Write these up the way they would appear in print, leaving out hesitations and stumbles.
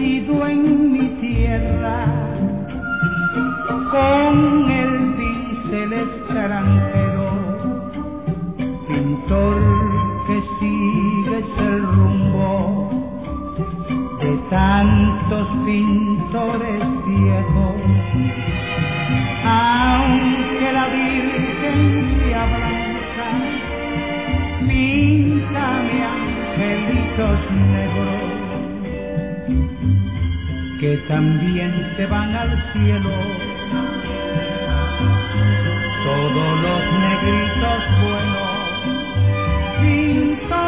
nacido en mi tierra, con el pincel extranjero, pintor que sigues el rumbo de tantos pintores viejos, aunque la Virgen sea blanca, píntame angelitos negros que también se van al cielo, todos los negritos buenos. Pintor,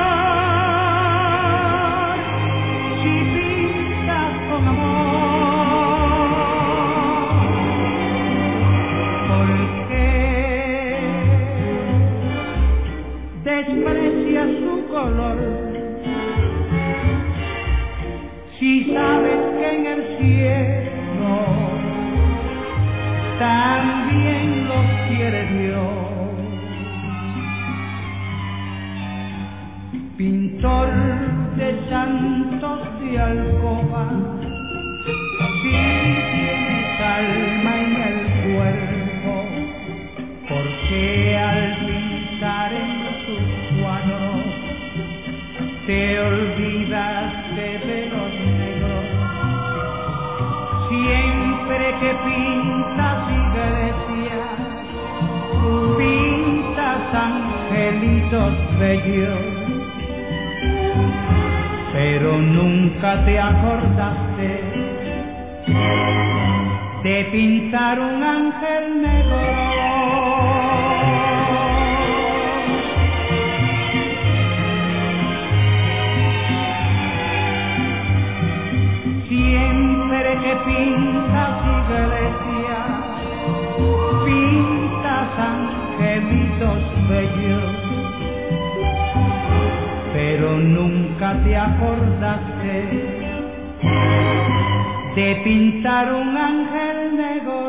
si pintas con amor, ¿por qué desprecias su color? Si sabes que en el cielo también los quiere Dios. Pintor de santos de alcoba, si tienes alma en el cuerpo, ¿por qué al pintar en tus cuadros te olvidaste de los negros? Siempre que pintas iglesias, pintas angelitos bellos, pero nunca te acordaste de pintar un ángel negro. Siempre que pintas iglesias, pintas angelitos bellos, pero nunca te acordaste de pintar un ángel negro.